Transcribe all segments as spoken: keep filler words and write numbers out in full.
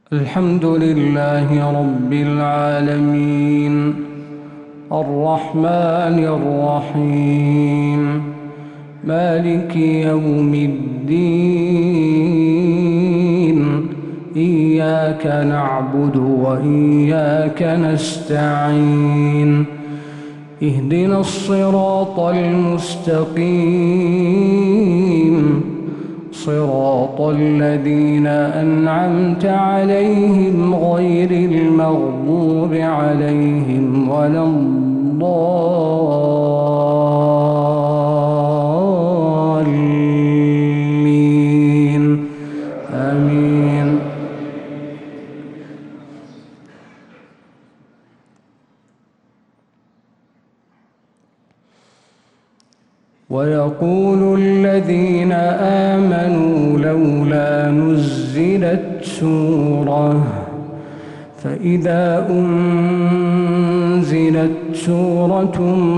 الحمد لله رب العالمين الرحمن الرحيم مالك يوم الدين إياك نعبد وإياك نستعين اهدنا الصراط المستقيم صراط الذين أنعمت عليهم غير المغضوب عليهم ولا الضالين آمين. ويقول الذين آمنوا لولا نزلت سورة فإذا أنزلت سورة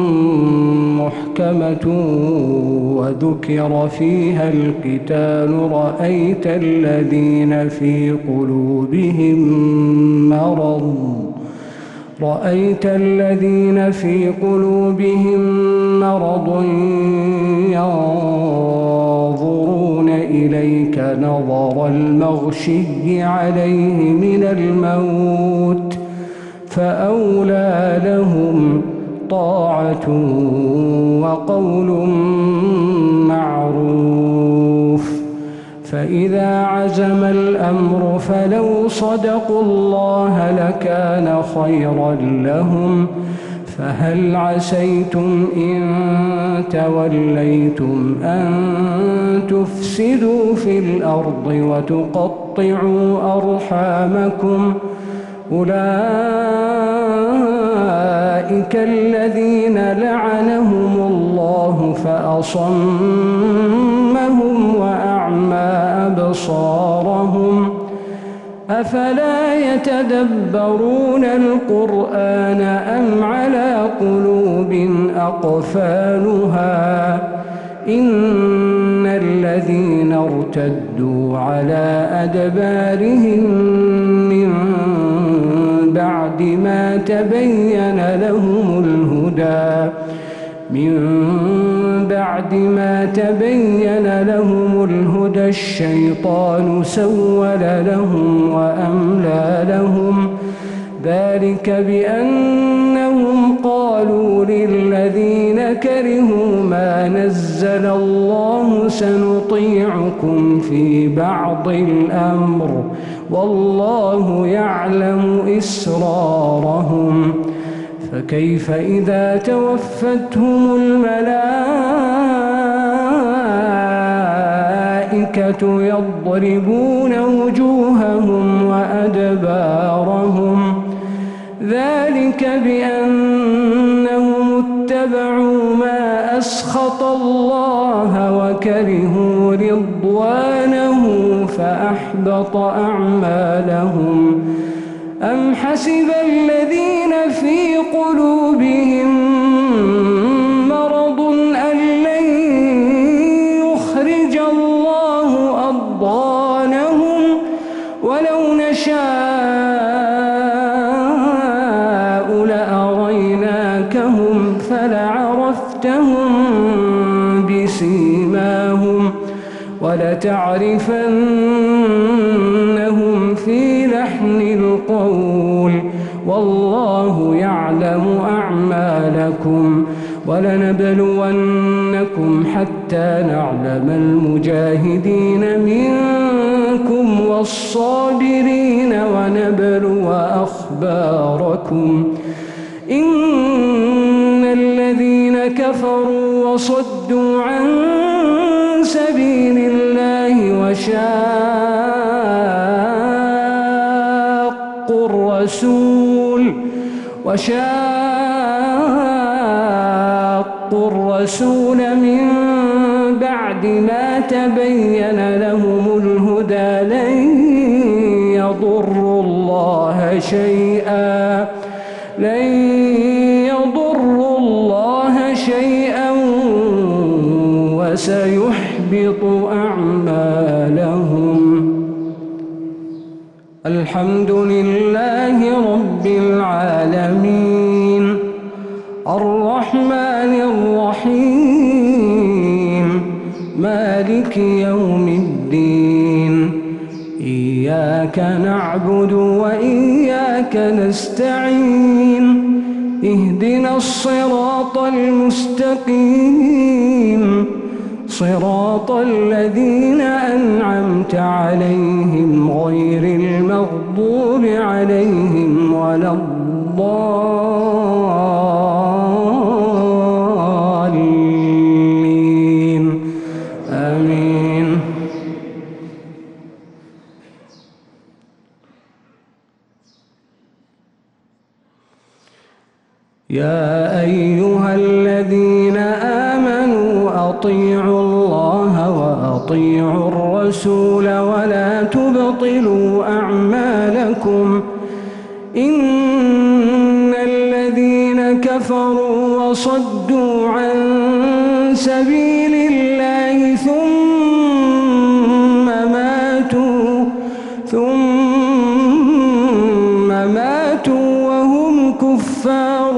محكمة وذكر فيها القتال رأيت الذين في قلوبهم مرض رأيت الذين في قلوبهم مرض ينظرون إليك نظر المغشي عليه من الموت فأولى لهم طاعة وقول معروف. فإذا عزم الأمر فلو صدقوا الله لكان خيرا لهم فهل عسيتم إن توليتم أن تفسدوا في الأرض وتقطعوا أرحامكم أولئك الذين لعنهم الله فأصمهم وأعمى أبصارهم أفلا يتدبرون القرآن أم على قلوب أقفالها إن الذين ارتدوا على أدبارهم من بعد ما تبين لهم الهدى من بعد ما تبين لهم الهدى الشيطان سول لهم وأملى لهم ذلك بأنهم قالوا للذين كرهوا ما نزل الله سنطيعكم في بعض الأمر والله يعلم إسرارهم فكيف إذا توفتهم الملائكة يضربون وجوههم وأدبارهم ذلك بأنهم اتبعوا ما أسخط الله وكرهوا رضوانه فأحبط أعمالهم. أم حسب الذين في قلوبهم مرض أن لن يخرج الله أضغانهم ولو نشاء لأريناكهم فلعرفتهم بسيماهم ولتعرفنهم في لحن القول والله يعلم أعمالكم ولنبلونكم حتى نعلم المجاهدين منكم والصابرين ونبلو أخباركم إن الذين كفروا وصدوا عن سبيل الله وشاقوا الرسول وشاقوا الرسول من بعد ما تبين لهم الهدى لن يضروا الله شيئا لن يضروا الله شيئا وسيحبط أعمالهم. الحمد لله رب العالمين الرحمن الرحيم مالك يوم الدين إياك نعبد وإياك نستعين اهدنا الصراط المستقيم صراط الذين أنعمت عليهم غير المغضوب عليهم ولا الضالين آمين. يا أيها الذين آمنوا أطيعوا الله وأطيعوا الرسول ولا تبطلوا أعمالكم إن الذين كفروا وصدوا عن سبيل الله ثم ماتوا ثم ماتوا وهم كفار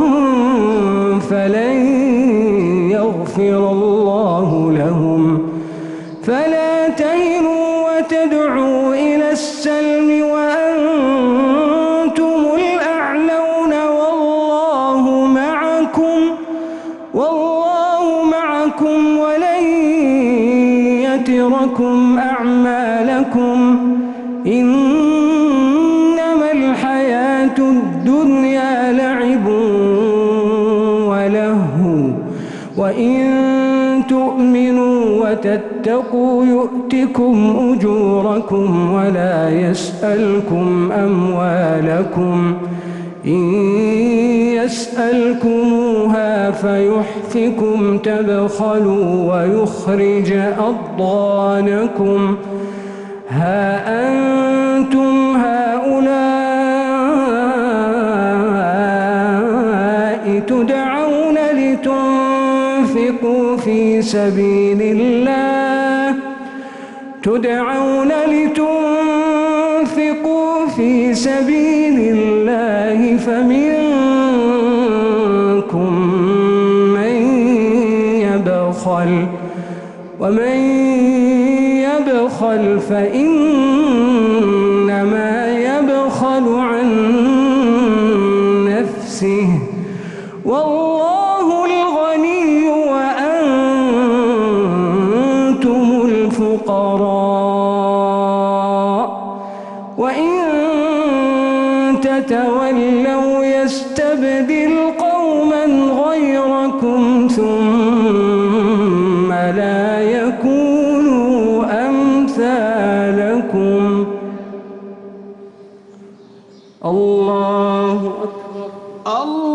فلن يغفر الله لهم فلا تهنوا وتدعوا إلى السلم وأنتم الأعلون والله معكم والله معكم ولن يتركم أعمالكم إنما الحياة الدنيا لعب ولهو وإن تؤمنوا وتتقوا يؤتكم أجوركم ولا يسألكم أموالكم إن يسألكموها فيحفكم تبخلوا ويخرج أضغانكم ها أنتم هؤلاء تدعون لتنفقوا في سبيل الله تدعون لتنفقوا في سبيل الله فمنكم من يبخل ومن يبخل فإنما يبخل عن نفسه والله الغني وأنتم الفقراء وإن تتولوا يستبدل قوما غيركم ثم لا يكونوا أمثالكم. الله أكبر. الله